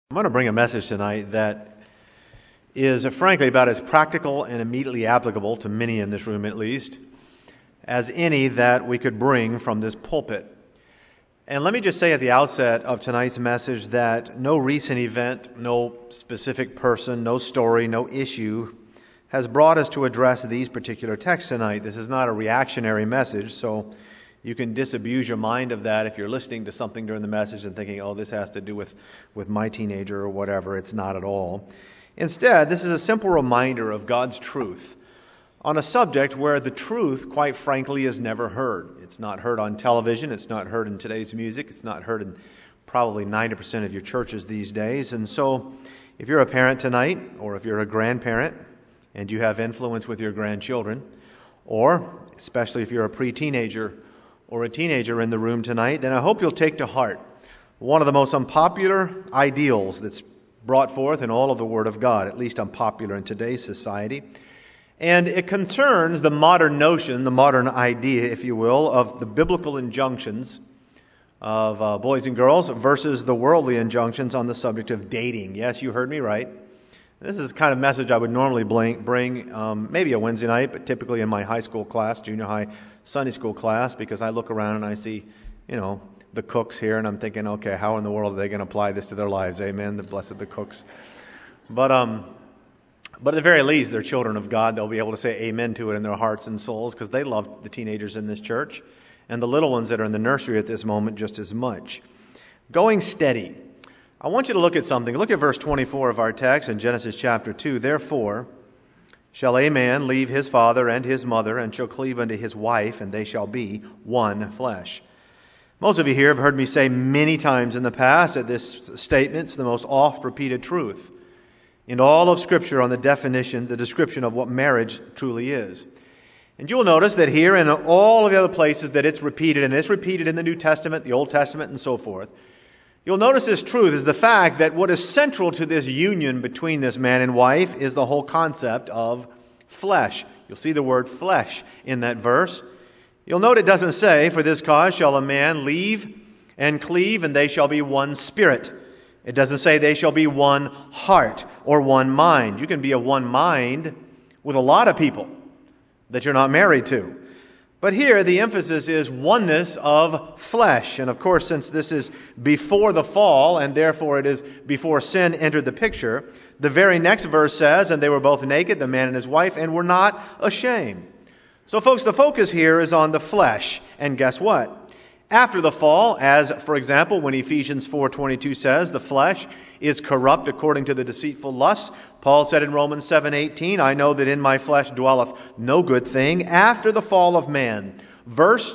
I'm going to bring a message tonight that is frankly about as practical and immediately applicable to many in this room at least as any that we could bring from this pulpit. And let me just say at the outset of tonight's message that no recent event, no specific person, no story, no issue has brought us to address these particular texts tonight. This is not a reactionary message, so you can disabuse your mind of that if you're listening to something during the message and thinking, oh, this has to do with my teenager or whatever. It's not at all. Instead, this is a simple reminder of God's truth on a subject where the truth, quite frankly, is never heard. It's not heard on television. It's not heard in today's music. It's not heard in probably 90% of your churches these days. And so if you're a parent tonight, or if you're a grandparent and you have influence with your grandchildren, or especially if you're a pre-teenager or a teenager in the room tonight, then I hope you'll take to heart one of the most unpopular ideals that's brought forth in all of the Word of God, at least unpopular in today's society. And it concerns the modern notion, the modern idea, if you will, of the biblical injunctions of boys and girls versus the worldly injunctions on the subject of dating. Yes, you heard me right. This is the kind of message I would normally bring maybe a Wednesday night, but typically in my high school class, junior high Sunday school class, because I look around and I see, the cooks here, and I'm thinking, okay, how in the world are they going to apply this to their lives? Amen. The blessed the cooks. But at the very least, they're children of God. They'll be able to say amen to it in their hearts and souls because they love the teenagers in this church and the little ones that are in the nursery at this moment just as much. Going steady. I want you to look at something. Look at verse 24 of our text in Genesis chapter 2. Therefore shall a man leave his father and his mother, and shall cleave unto his wife, and they shall be one flesh. Most of you here have heard me say many times in the past that this statement's the most oft-repeated truth in all of Scripture on the description of what marriage truly is. And you'll notice that here and in all of the other places that it's repeated, and it's repeated in the New Testament, the Old Testament, and so forth, you'll notice this truth is the fact that what is central to this union between this man and wife is the whole concept of flesh. You'll see the word flesh in that verse. You'll note it doesn't say, for this cause shall a man leave and cleave, and they shall be one spirit. It doesn't say they shall be one heart or one mind. You can be of one mind with a lot of people that you're not married to. But here, the emphasis is oneness of flesh. And of course, since this is before the fall, and therefore it is before sin entered the picture, the very next verse says, and they were both naked, the man and his wife, and were not ashamed. So folks, the focus here is on the flesh. And guess what? After the fall, as, for example, when Ephesians 4:22 says, the flesh is corrupt according to the deceitful lusts, Paul said in Romans 7:18, I know that in my flesh dwelleth no good thing after the fall of man. Verse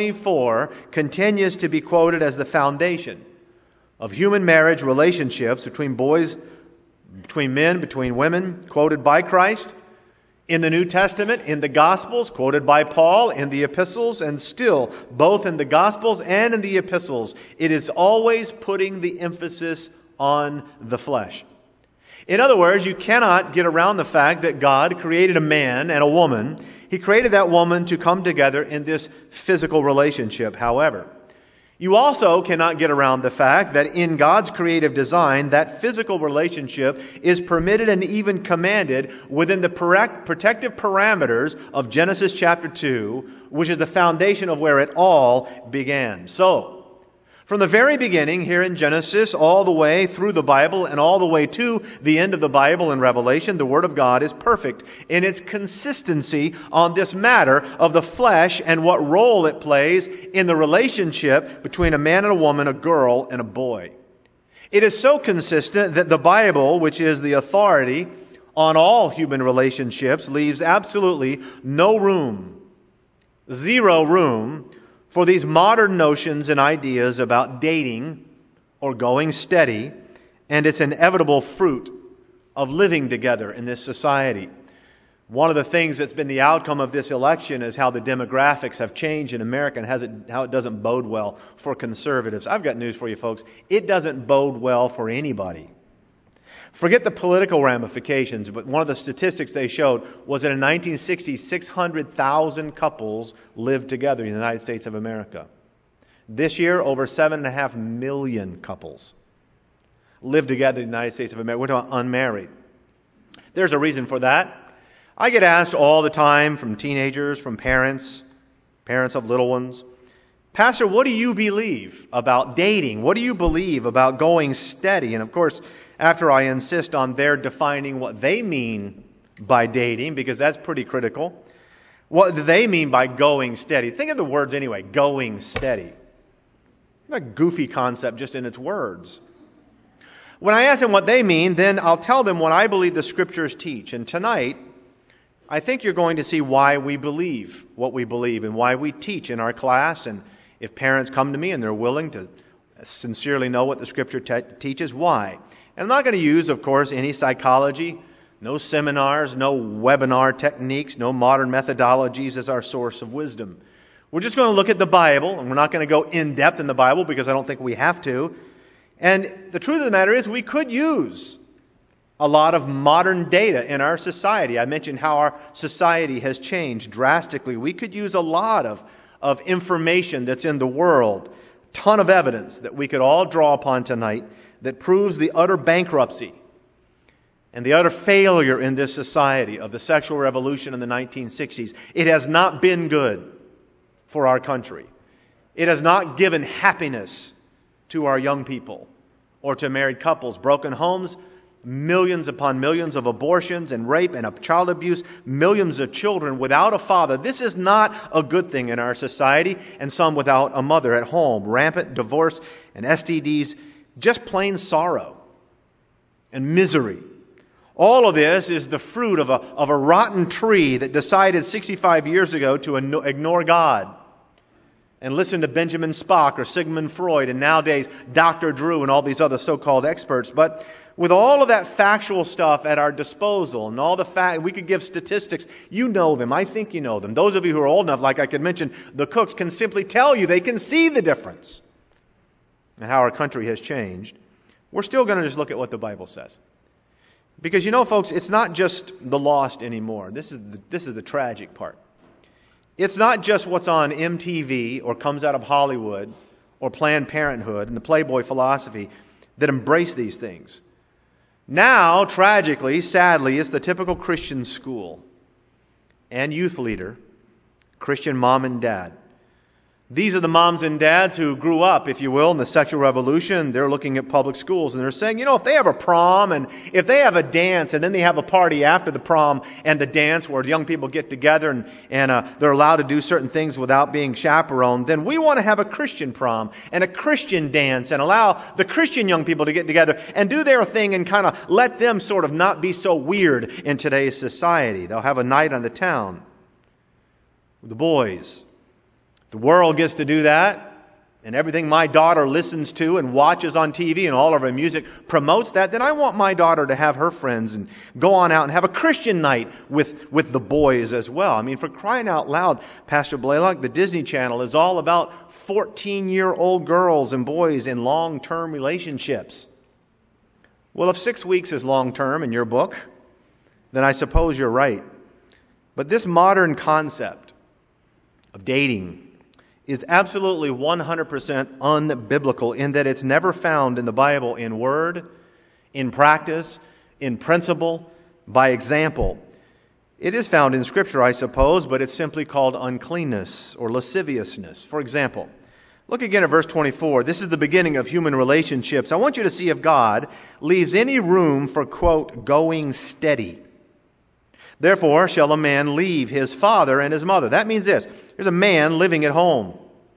24 continues to be quoted as the foundation of human marriage relationships between boys, between men, between women, quoted by Christ in the New Testament, in the Gospels, quoted by Paul in the epistles, and still, both in the Gospels and in the epistles, it is always putting the emphasis on the flesh. In other words, you cannot get around the fact that God created a man and a woman. He created that woman to come together in this physical relationship. However, you also cannot get around the fact that in God's creative design, that physical relationship is permitted and even commanded within the protective parameters of Genesis chapter 2, which is the foundation of where it all began. So, from the very beginning here in Genesis, all the way through the Bible and all the way to the end of the Bible in Revelation, the Word of God is perfect in its consistency on this matter of the flesh and what role it plays in the relationship between a man and a woman, a girl and a boy. It is so consistent that the Bible, which is the authority on all human relationships, leaves absolutely no room, zero room, for these modern notions and ideas about dating or going steady and its inevitable fruit of living together in this society. One of the things that's been the outcome of this election is how the demographics have changed in America and how it doesn't bode well for conservatives. I've got news for you folks. It doesn't bode well for anybody. Forget the political ramifications, but one of the statistics they showed was that in 1960, 600,000 couples lived together in the United States of America. This year, over 7.5 million couples. live together in the United States of America. We're talking unmarried. There's a reason for that. I get asked all the time from teenagers, from parents of little ones, Pastor, what do you believe about dating? What do you believe about going steady? And of course, after I insist on their defining what they mean by dating, because that's pretty critical, what do they mean by going steady? Think of the words anyway, going steady. A goofy concept just in its words. When I ask them what they mean, then I'll tell them what I believe the Scriptures teach. And tonight, I think you're going to see why we believe what we believe and why we teach in our class. And if parents come to me and they're willing to sincerely know what the Scripture teaches, why? And I'm not going to use, of course, any psychology, no seminars, no webinar techniques, no modern methodologies as our source of wisdom. We're just going to look at the Bible, and we're not going to go in-depth in the Bible because I don't think we have to. And the truth of the matter is we could use a lot of modern data in our society. I mentioned how our society has changed drastically. We could use a lot of information that's in the world, a ton of evidence that we could all draw upon tonight that proves the utter bankruptcy and the utter failure in this society of the sexual revolution in the 1960s. It has not been good for our country. It has not given happiness to our young people or to married couples. Broken homes, millions upon millions of abortions and rape and child abuse, millions of children without a father. This is not a good thing in our society, and some without a mother at home. Rampant divorce and STDs, just plain sorrow and misery. All of this is the fruit of a rotten tree that decided 65 years ago to ignore God and listen to Benjamin Spock or Sigmund Freud and nowadays Dr. Drew and all these other so-called experts. But with all of that factual stuff at our disposal and all the we could give statistics. You know them. I think you know them. Those of you who are old enough, like I could mention, the Cooks can simply tell you they can see the difference and how our country has changed. We're still going to just look at what the Bible says. Because you know, folks, it's not just the lost anymore. This is the tragic part. It's not just what's on MTV or comes out of Hollywood or Planned Parenthood and the Playboy philosophy that embrace these things. Now, tragically, sadly, it's the typical Christian school and youth leader, Christian mom and dad. These are the moms and dads who grew up, if you will, in the sexual revolution. They're looking at public schools and they're saying, you know, if they have a prom and if they have a dance and then they have a party after the prom and the dance where young people get together and they're allowed to do certain things without being chaperoned, then we want to have a Christian prom and a Christian dance and allow the Christian young people to get together and do their thing and kind of let them sort of not be so weird in today's society. They'll have a night on the town with the boys. The world gets to do that, and everything my daughter listens to and watches on TV and all of her music promotes that, then I want my daughter to have her friends and go on out and have a Christian night with the boys as well. I mean, for crying out loud, Pastor Blaylock, the Disney Channel is all about 14-year-old girls and boys in long-term relationships. Well, if 6 weeks is long-term in your book, then I suppose you're right. But this modern concept of dating is absolutely 100% unbiblical in that it's never found in the Bible in word, in practice, in principle, by example. It is found in Scripture, I suppose, but it's simply called uncleanness or lasciviousness. For example, look again at verse 24. This is the beginning of human relationships. I want you to see if God leaves any room for, quote, going steady. Therefore shall a man leave his father and his mother. That means this. There's a man living at home.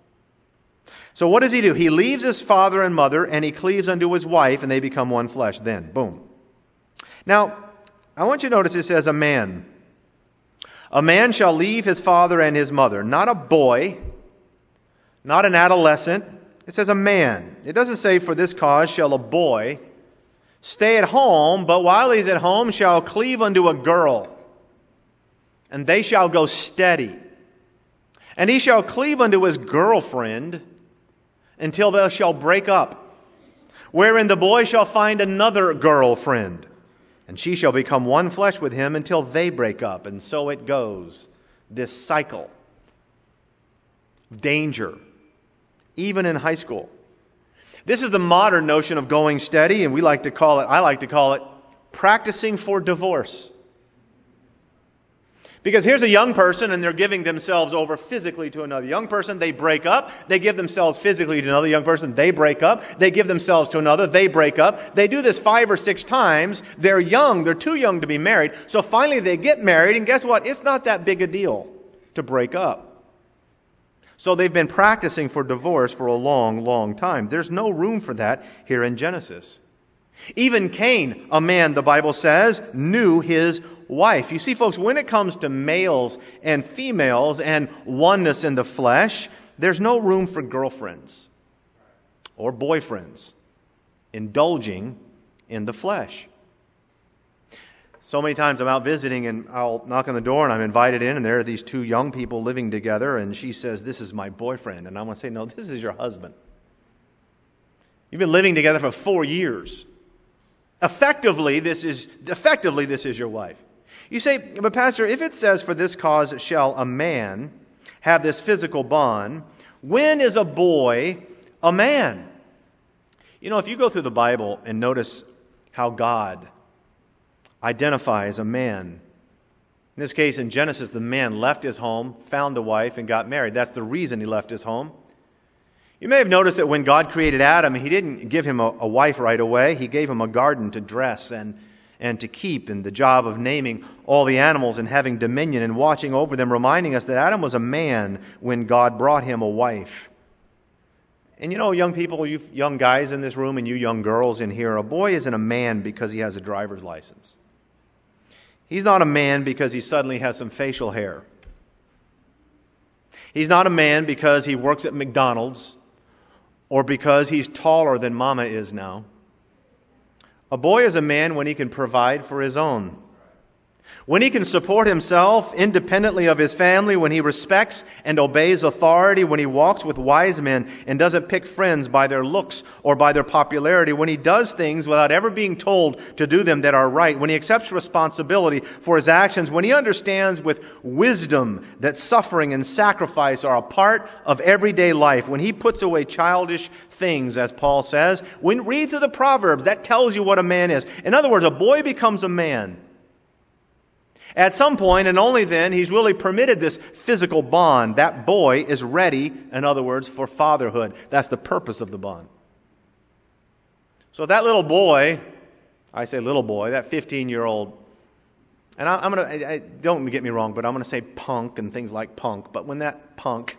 So what does he do? He leaves his father and mother and he cleaves unto his wife and they become one flesh. Then, boom. Now, I want you to notice it says a man. A man shall leave his father and his mother. Not a boy. Not an adolescent. It says a man. It doesn't say for this cause shall a boy stay at home, but while he's at home shall cleave unto a girl. And they shall go steady. And he shall cleave unto his girlfriend until they shall break up, wherein the boy shall find another girlfriend, and she shall become one flesh with him until they break up. And so it goes, this cycle. Danger, even in high school. This is the modern notion of going steady, and I like to call it practicing for divorce. Because here's a young person and they're giving themselves over physically to another young person. They break up. They give themselves physically to another young person. They break up. They give themselves to another. They break up. They do this 5 or 6 times. They're young. They're too young to be married. So finally they get married, and guess what? It's not that big a deal to break up. So they've been practicing for divorce for a long, long time. There's no room for that here in Genesis. Even Cain, a man, the Bible says, knew his wife. You see, folks, when it comes to males and females and oneness in the flesh, there's no room for girlfriends or boyfriends indulging in the flesh. So many times I'm out visiting and I'll knock on the door and I'm invited in, and there are these 2 young people living together, and she says, "This is my boyfriend." And I want to say, "No, this is your husband. You've been living together for 4 years. Effectively, this is your wife." You say, "But Pastor, if it says, 'For this cause shall a man have this physical bond,' when is a boy a man?" You know, if you go through the Bible and notice how God identifies a man. In this case, in Genesis, the man left his home, found a wife, and got married. That's the reason he left his home. You may have noticed that when God created Adam, He didn't give him a wife right away. He gave him a garden to dress and to keep, and the job of naming all the animals and having dominion and watching over them, reminding us that Adam was a man when God brought him a wife. And you know, young people, you young guys in this room and you young girls in here, a boy isn't a man because he has a driver's license. He's not a man because he suddenly has some facial hair. He's not a man because he works at McDonald's or because he's taller than Mama is now. A boy is a man when he can provide for his own, when he can support himself independently of his family, when he respects and obeys authority, when he walks with wise men and doesn't pick friends by their looks or by their popularity, when he does things without ever being told to do them that are right, when he accepts responsibility for his actions, when he understands with wisdom that suffering and sacrifice are a part of everyday life, when he puts away childish things, as Paul says. Read through the Proverbs. That tells you what a man is. In other words, a boy becomes a man at some point, and only then, he's really permitted this physical bond. That boy is ready, in other words, for fatherhood. That's the purpose of the bond. So that little boy, I say little boy, that 15-year-old, and I'm going to, don't get me wrong, but I'm going to say punk and things like punk, but when that punk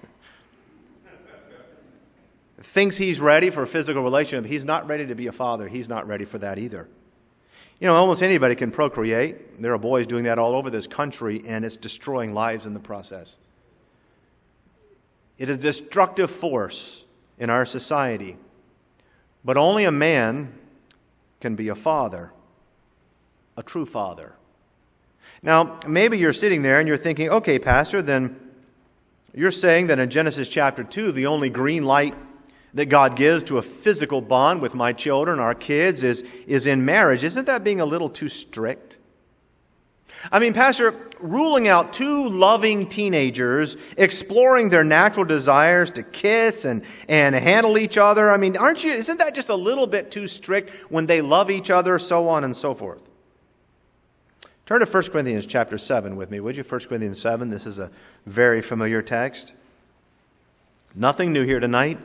thinks he's ready for a physical relationship, he's not ready to be a father. He's not ready for that either. You know, almost anybody can procreate. There are boys doing that all over this country, and it's destroying lives in the process. It is a destructive force in our society. But only a man can be a father, a true father. Now, maybe you're sitting there and you're thinking, okay, Pastor, then you're saying that in Genesis chapter 2, the only green light that God gives to a physical bond with my children, our kids, is in marriage. Isn't that being a little too strict? I mean, Pastor, ruling out 2 loving teenagers, exploring their natural desires to kiss and handle each other, I mean, isn't that just a little bit too strict when they love each other, so on and so forth? Turn to 1 Corinthians chapter 7 with me, would you? 1 Corinthians 7, this is a very familiar text. Nothing new here tonight,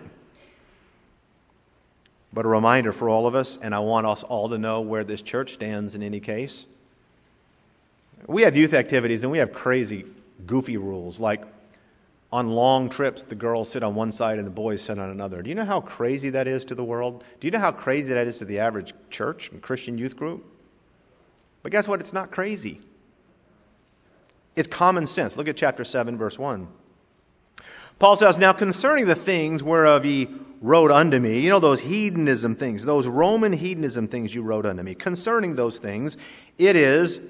but a reminder for all of us, and I want us all to know where this church stands in any case. We have youth activities, and we have crazy, goofy rules, like on long trips, the girls sit on one side and the boys sit on another. Do you know how crazy that is to the world? Do you know how crazy that is to the average church and Christian youth group? But guess what? It's not crazy. It's common sense. Look at chapter 7, verse 1. Paul says, "Now concerning the things whereof ye wrote unto me," you know, those hedonism things, those Roman hedonism things you wrote unto me, concerning those things, it is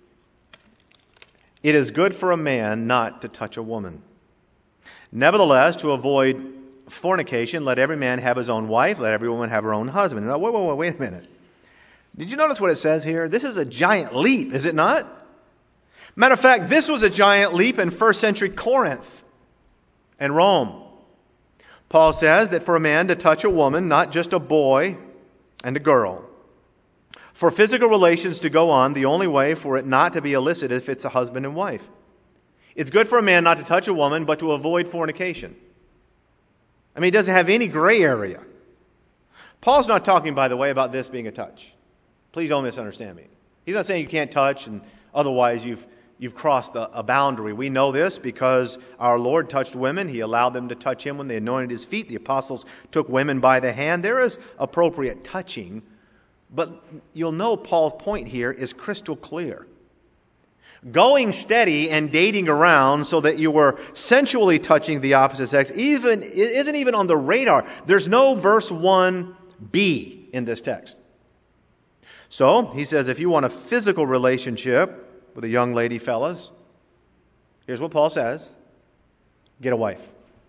good for a man not to touch a woman. Nevertheless, to avoid fornication, let every man have his own wife, let every woman have her own husband. Now, wait a minute. Did you notice what it says here? This is a giant leap, is it not? Matter of fact, this was a giant leap in first century Corinth and Rome. Paul says that for a man to touch a woman, not just a boy and a girl, for physical relations to go on, the only way for it not to be illicit if it's a husband and wife. It's good for a man not to touch a woman, but to avoid fornication. I mean, he doesn't have any gray area. Paul's not talking, by the way, about this being a touch. Please don't misunderstand me. He's not saying you can't touch and otherwise you've crossed a boundary. We know this because our Lord touched women. He allowed them to touch Him when they anointed His feet. The apostles took women by the hand. There is appropriate touching, but you'll know Paul's point here is crystal clear. Going steady and dating around so that you were sensually touching the opposite sex isn't even on the radar. There's no verse 1b in this text. So, he says, if you want a physical relationship with a young lady, fellas, here's what Paul says: get a wife.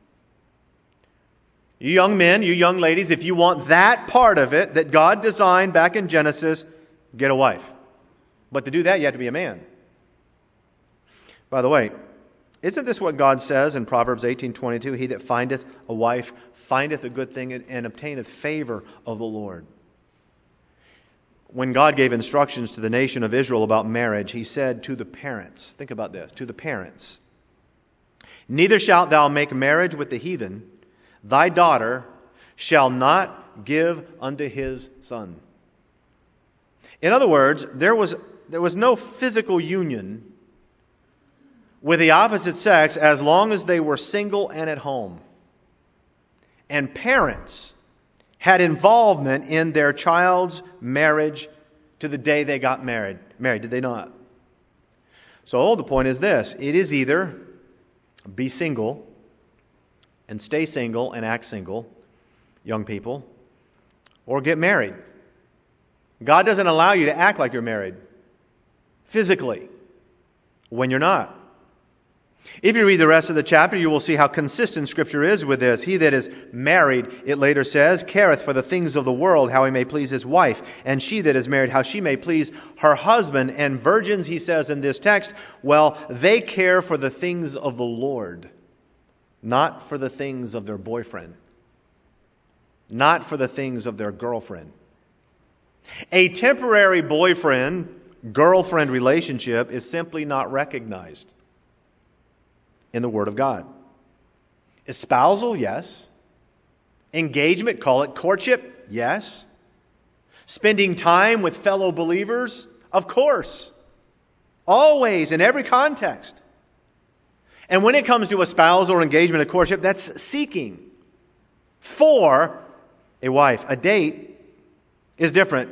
You young men, you young ladies, if you want that part of it that God designed back in Genesis, get a wife. But to do that, you have to be a man. By the way, isn't this what God says in Proverbs 18:22? He that findeth a wife findeth a good thing and obtaineth favor of the Lord. When God gave instructions to the nation of Israel about marriage, He said to the parents, think about this, to the parents, neither shalt thou make marriage with the heathen, thy daughter shall not give unto his son. In other words, there was no physical union with the opposite sex as long as they were single and at home. And parents had involvement in their child's marriage to the day they got married. Did they not? So the point is this: it is either be single and stay single and act single, young people, or get married. God doesn't allow you to act like you're married physically when you're not. If you read the rest of the chapter, you will see how consistent Scripture is with this. He that is married, it later says, careth for the things of the world, how he may please his wife. And she that is married, how she may please her husband. And virgins, he says in this text, well, they care for the things of the Lord, not for the things of their boyfriend, not for the things of their girlfriend. A temporary boyfriend-girlfriend relationship is simply not recognized in the Word of God. Espousal, yes. Engagement, call it courtship, yes. Spending time with fellow believers, of course. Always, in every context. And when it comes to espousal or engagement, a courtship, that's seeking for a wife. A date is different.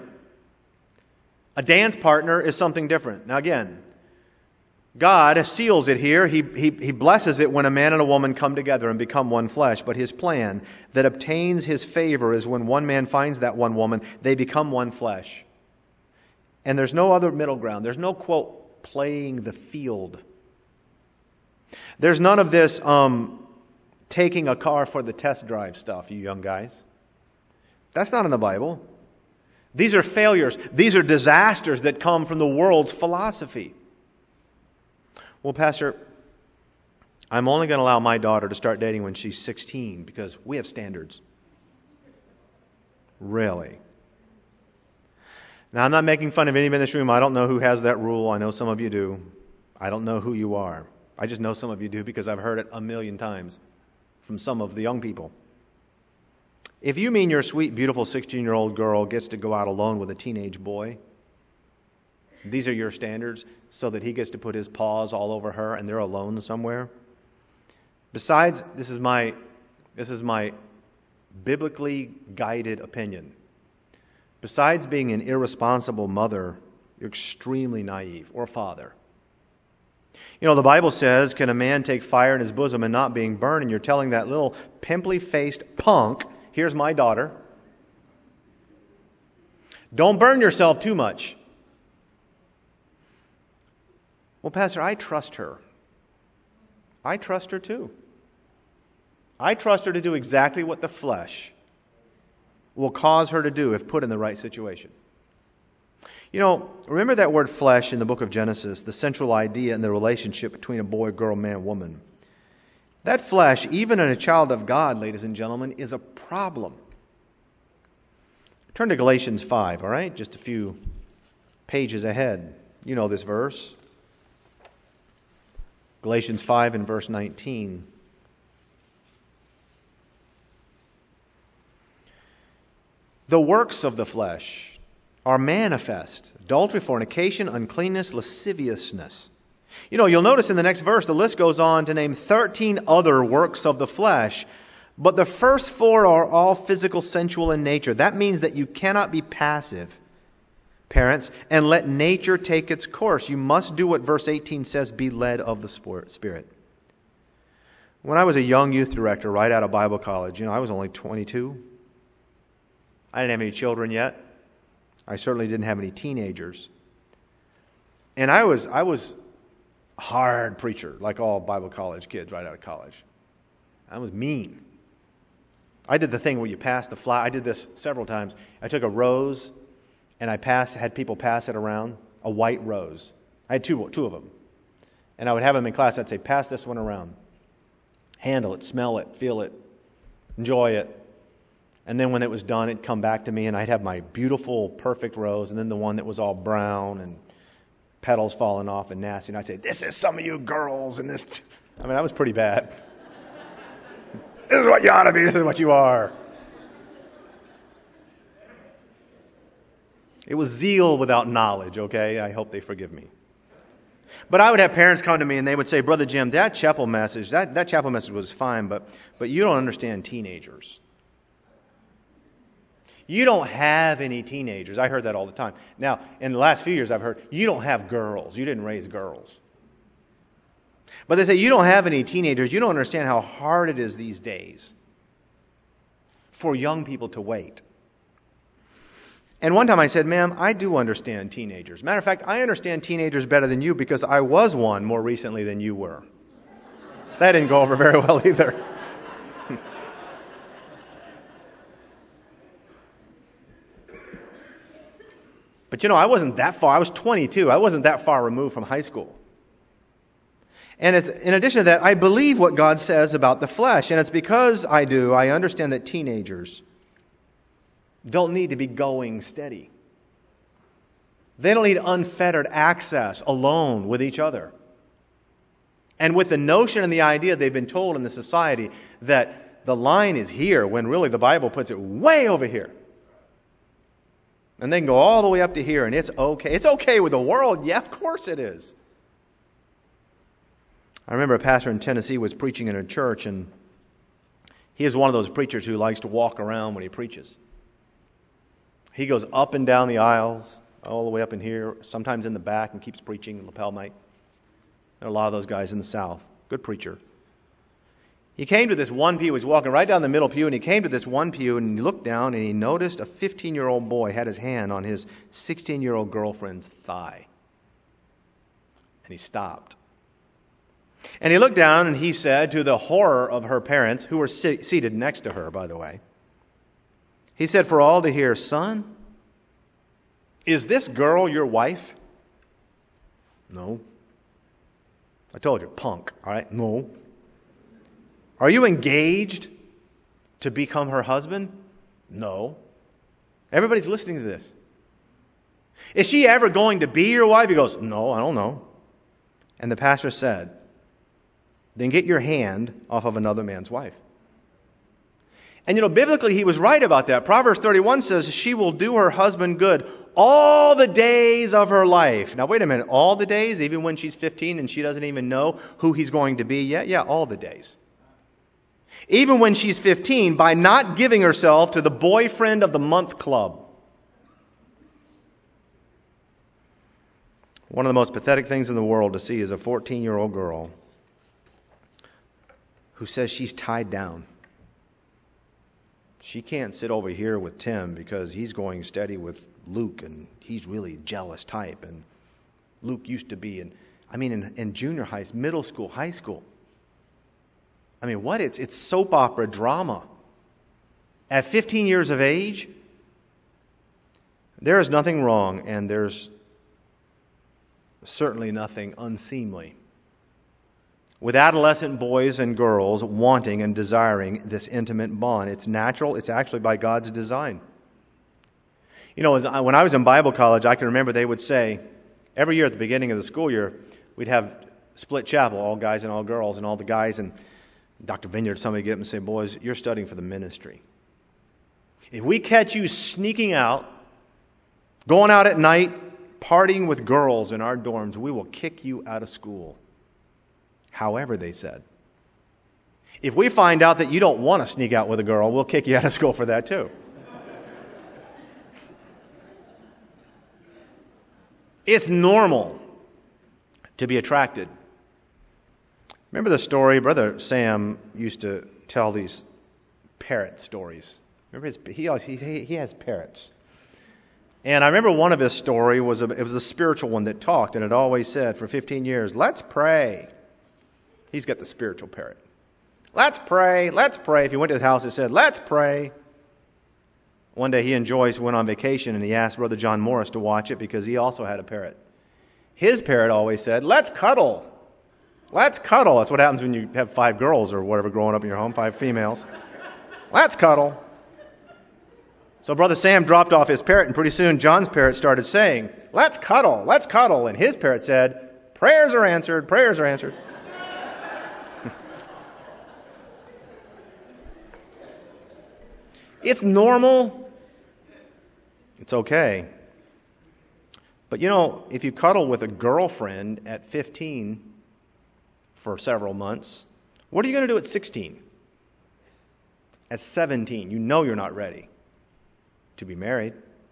A dance partner is something different. Now again, God seals it here. He blesses it when a man and a woman come together and become one flesh. But His plan that obtains His favor is when one man finds that one woman, they become one flesh. And there's no other middle ground. There's no, quote, playing the field. There's none of this taking a car for the test drive stuff, you young guys. That's not in the Bible. These are failures. These are disasters that come from the world's philosophy. Well, Pastor, I'm only going to allow my daughter to start dating when she's 16 because we have standards. Really? Now, I'm not making fun of anybody in this room. I don't know who has that rule. I know some of you do. I don't know who you are. I just know some of you do because I've heard it a million times from some of the young people. If you mean your sweet, beautiful 16-year-old girl gets to go out alone with a teenage boy, these are your standards so that he gets to put his paws all over her and they're alone somewhere. Besides, this is my biblically guided opinion. Besides being an irresponsible mother, you're extremely naive, or father. You know, the Bible says, can a man take fire in his bosom and not being burned? And you're telling that little pimply-faced punk, here's my daughter, don't burn yourself too much. Well, Pastor, I trust her. I trust her too. I trust her to do exactly what the flesh will cause her to do if put in the right situation. You know, remember that word flesh in the book of Genesis, the central idea in the relationship between a boy, girl, man, woman. That flesh, even in a child of God, ladies and gentlemen, is a problem. Turn to Galatians 5, all right? Just a few pages ahead. You know this verse. Galatians 5 and verse 19. The works of the flesh are manifest: adultery, fornication, uncleanness, lasciviousness. You know, you'll notice in the next verse, the list goes on to name 13 other works of the flesh, but the first 4 are all physical, sensual in nature. That means that you cannot be passive, parents, and let nature take its course. You must do what verse 18 says, be led of the Spirit. When I was a young youth director right out of Bible college, I was only 22. I didn't have any children yet. I certainly didn't have any teenagers. And I was a hard preacher, like all Bible college kids right out of college. I was mean. I did the thing where you pass the fly. I did this several times. I took a rose and I had people pass it around, a white rose. I had two of them. And I would have them in class. I'd say, pass this one around. Handle it, smell it, feel it, enjoy it. And then when it was done, it'd come back to me, and I'd have my beautiful, perfect rose, and then the one that was all brown and petals falling off and nasty. And I'd say, this is some of you girls. And that was pretty bad. This is what you ought to be. This is what you are. It was zeal without knowledge, okay? I hope they forgive me. But I would have parents come to me, and they would say, Brother Jim, that chapel message was fine, but you don't understand teenagers. You don't have any teenagers. I heard that all the time. Now, in the last few years, I've heard, you don't have girls. You didn't raise girls. But they say, you don't have any teenagers. You don't understand how hard it is these days for young people to wait. And one time I said, ma'am, I do understand teenagers. Matter of fact, I understand teenagers better than you because I was one more recently than you were. That didn't go over very well either. But I wasn't that far. I was 22. I wasn't that far removed from high school. And in addition to that, I believe what God says about the flesh. And it's because I understand that teenagers don't need to be going steady. They don't need unfettered access alone with each other. And with the notion and the idea they've been told in the society that the line is here when really the Bible puts it way over here. And they can go all the way up to here, and it's okay. It's okay with the world. Yeah, of course it is. I remember a pastor in Tennessee was preaching in a church, and he is one of those preachers who likes to walk around when he preaches. He goes up and down the aisles, all the way up in here, sometimes in the back, and keeps preaching, lapel mic. There are a lot of those guys in the South. Good preacher. He came to this one pew. He was walking right down the middle pew, and he came to this one pew, and he looked down, and he noticed a 15-year-old boy had his hand on his 16-year-old girlfriend's thigh. And he stopped. And he looked down, and he said, to the horror of her parents, who were seated next to her, by the way, he said, for all to hear, son, is this girl your wife? No. I told you, punk, all right? No. Are you engaged to become her husband? No. Everybody's listening to this. Is she ever going to be your wife? He goes, no, I don't know. And the pastor said, then get your hand off of another man's wife. And biblically he was right about that. Proverbs 31 says she will do her husband good all the days of her life. Now wait a minute, all the days, even when she's 15 and she doesn't even know who he's going to be yet? Yeah, all the days. Even when she's 15, by not giving herself to the boyfriend of the month club. One of the most pathetic things in the world to see is a 14-year-old girl who says she's tied down. She can't sit over here with Tim because he's going steady with Luke, and he's really a jealous type. And Luke used to be in junior high, middle school, high school. What? It's soap opera drama. At 15 years of age, there is nothing wrong, and there's certainly nothing unseemly with adolescent boys and girls wanting and desiring this intimate bond. It's natural. It's actually by God's design. You know, when I was in Bible college, I can remember they would say, every year at the beginning of the school year, we'd have split chapel, all guys and all girls, and all the guys and Dr. Vineyard, somebody get up and say, boys, you're studying for the ministry. If we catch you sneaking out, going out at night, partying with girls in our dorms, we will kick you out of school. However, they said, if we find out that you don't want to sneak out with a girl, we'll kick you out of school for that too. It's normal to be attracted. Remember the story? Brother Sam used to tell these parrot stories. Remember he has parrots. And I remember one of his story was a spiritual one that talked, and it always said for 15 years, let's pray. He's got the spiritual parrot. Let's pray, let's pray. If he went to his house, it said, let's pray. One day he and Joyce went on vacation, and he asked Brother John Morris to watch it because he also had a parrot. His parrot always said, let's cuddle. Let's cuddle. That's what happens when you have 5 girls or whatever growing up in your home, 5 females. Let's cuddle. So Brother Sam dropped off his parrot, and pretty soon John's parrot started saying, let's cuddle, let's cuddle. And his parrot said, prayers are answered, prayers are answered. It's normal. It's okay. But you know, if you cuddle with a girlfriend at 15 for several months, what are you going to do at 16? At 17, you know you're not ready to be married.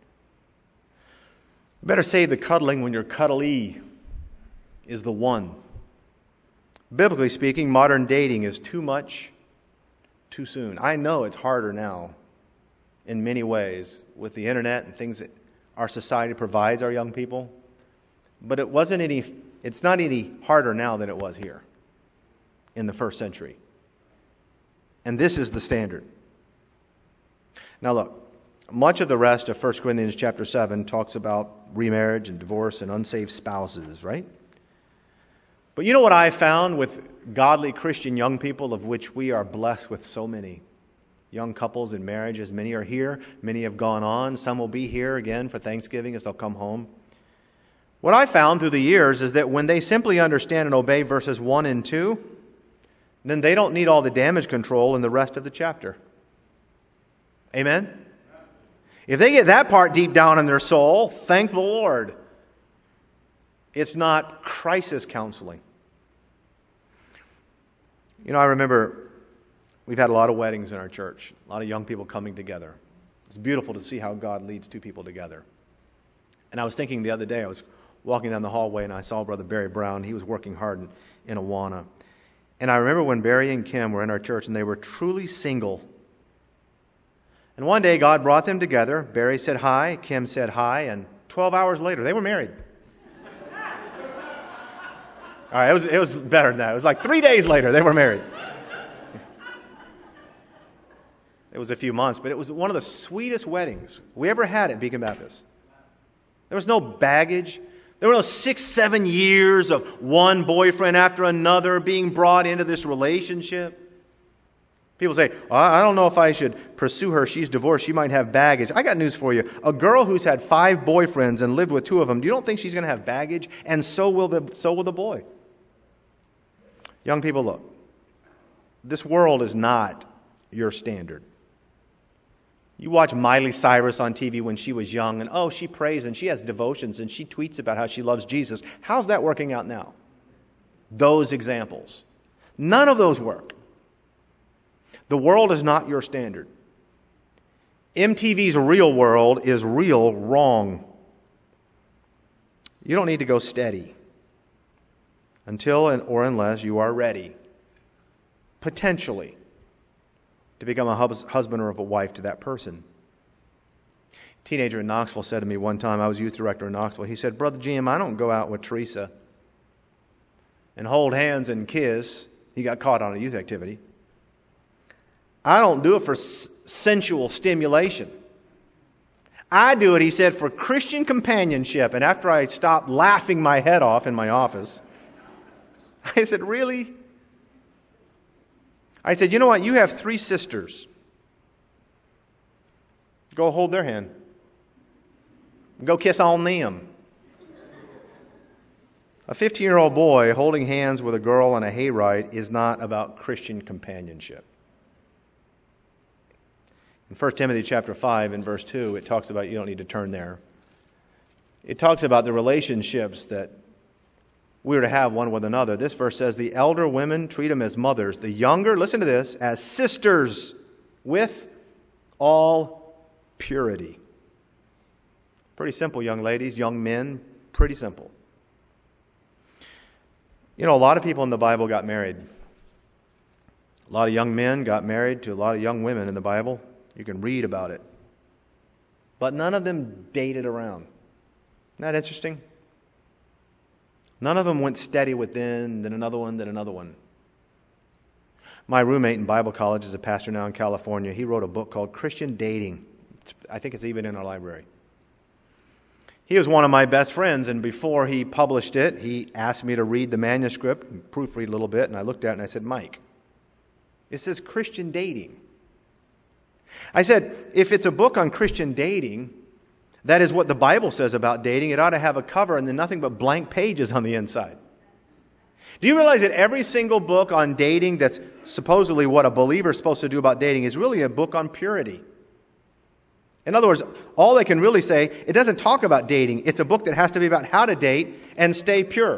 You better save the cuddling when your cuddlee is the one. Biblically speaking, modern dating is too much, too soon. I know it's harder now in many ways with the internet and things that our society provides our young people. But it's not any harder now than it was here in the first century. And this is the standard. Now look, much of the rest of 1 Corinthians chapter 7 talks about remarriage and divorce and unsaved spouses, right? But you know what I found with godly Christian young people, of which we are blessed with so many? Young couples in marriages, many are here, many have gone on, some will be here again for Thanksgiving as they'll come home. What I found through the years is that when they simply understand and obey verses 1 and 2, then they don't need all the damage control in the rest of the chapter. Amen? If they get that part deep down in their soul, thank the Lord. It's not crisis counseling. You know, I remember we've had a lot of weddings in our church, a lot of young people coming together. It's beautiful to see how God leads two people together. And I was thinking the other day, I was walking down the hallway and I saw Brother Barry Brown. He was working hard in Awana. And I remember when Barry and Kim were in our church and they were truly single. And one day God brought them together. Barry said hi, Kim said hi, and 12 hours later they were married. All right, it was better than that. It was like 3 days later they were married. It was a few months, but it was one of the sweetest weddings we ever had at Beacon Baptist. There was no baggage. There were no 6-7 years of one boyfriend after another being brought into this relationship. People say, I don't know if I should pursue her. She's divorced. She might have baggage. I got news for you. A girl who's had 5 boyfriends and lived with 2 of them, you don't think she's going to have baggage? And so will the boy. Young people, look. This world is not your standard. You watch Miley Cyrus on TV when she was young, and she prays and she has devotions and she tweets about how she loves Jesus. How's that working out now? Those examples. None of those work. The world is not your standard. MTV's Real World is real wrong. You don't need to go steady until or unless you are ready, potentially, to become a husband or a wife to that person. A teenager in Knoxville said to me one time, I was youth director in Knoxville, he said, Brother Jim, I don't go out with Teresa and hold hands and kiss. He got caught on a youth activity. I don't do it for sensual stimulation. I do it, he said, for Christian companionship. And after I stopped laughing my head off in my office, I said, really? I said, you know what? You have 3 sisters. Go hold their hand. Go kiss on them. A 15-year-old boy holding hands with a girl on a hayride is not about Christian companionship. In 1 Timothy chapter 5 and verse 2, it talks about, you don't need to turn there. It talks about the relationships that we are to have one with another. This verse says, the elder women treat them as mothers. The younger, listen to this, as sisters with all purity. Pretty simple, young ladies, young men, pretty simple. You know, a lot of people in the Bible got married. A lot of young men got married to a lot of young women in the Bible. You can read about it. But none of them dated around. Isn't that interesting? None of them went steady within, then another one, then another one. My roommate in Bible college is a pastor now in California. He wrote a book called Christian Dating. I think it's even in our library. He was one of my best friends, and before he published it, he asked me to read the manuscript and proofread a little bit, and I looked at it and I said, Mike, it says Christian dating. I said, if it's a book on Christian dating, that is what the Bible says about dating, it ought to have a cover and then nothing but blank pages on the inside. Do you realize that every single book on dating that's supposedly what a believer is supposed to do about dating is really a book on purity? In other words, all they can really say, it doesn't talk about dating. It's a book that has to be about how to date and stay pure.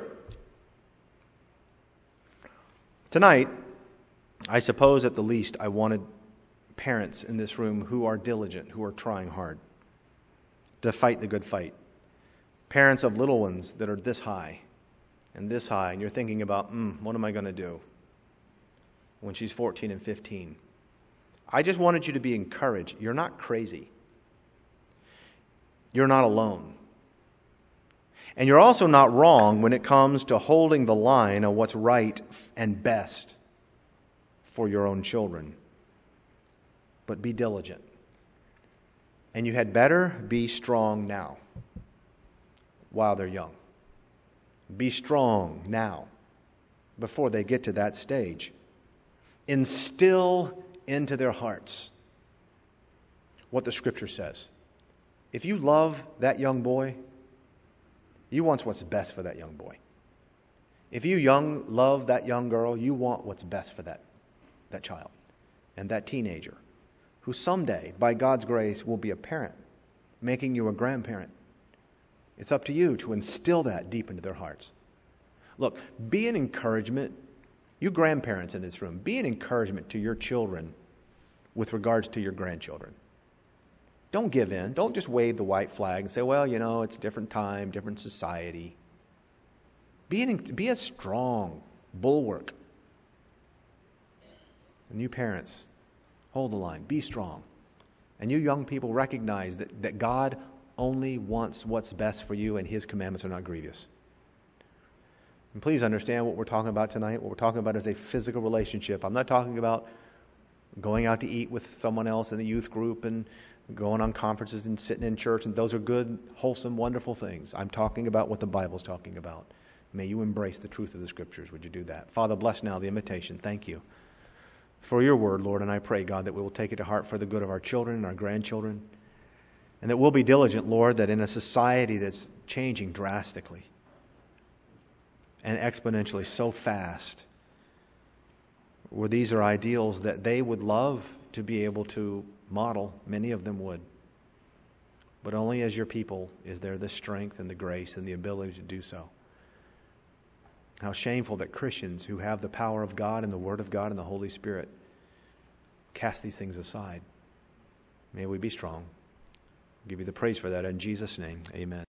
Tonight, I suppose at the least I wanted parents in this room who are diligent, who are trying hard to fight the good fight. Parents of little ones that are this high, and you're thinking about, what am I going to do when she's 14 and 15? I just wanted you to be encouraged. You're not crazy. You're not alone. And you're also not wrong when it comes to holding the line on what's right and best for your own children. But be diligent. And you had better be strong now, while they're young. Be strong now, before they get to that stage. Instill into their hearts what the Scripture says. If you love that young boy, you want what's best for that young boy. If you love that young girl, you want what's best for that child and that teenager who someday, by God's grace, will be a parent, making you a grandparent. It's up to you to instill that deep into their hearts. Look, be an encouragement. You grandparents in this room, be an encouragement to your children with regards to your grandchildren. Don't give in. Don't just wave the white flag and say, well, it's a different time, different society. Be a strong bulwark. And you parents, hold the line. Be strong. And you young people, recognize that God only wants what's best for you, and His commandments are not grievous. And please understand what we're talking about tonight. What we're talking about is a physical relationship. I'm not talking about going out to eat with someone else in the youth group and going on conferences and sitting in church, and those are good, wholesome, wonderful things. I'm talking about what the Bible's talking about. May you embrace the truth of the Scriptures. Would you do that? Father, bless now the invitation. Thank you for your word, Lord, and I pray, God, that we will take it to heart for the good of our children and our grandchildren, and that we'll be diligent, Lord, that in a society that's changing drastically and exponentially so fast, where these are ideals that they would love to be able to model, many of them would. But only as your people is there the strength and the grace and the ability to do so. How shameful that Christians who have the power of God and the Word of God and the Holy Spirit cast these things aside. May we be strong. I'll give you the praise for that in Jesus' name. Amen.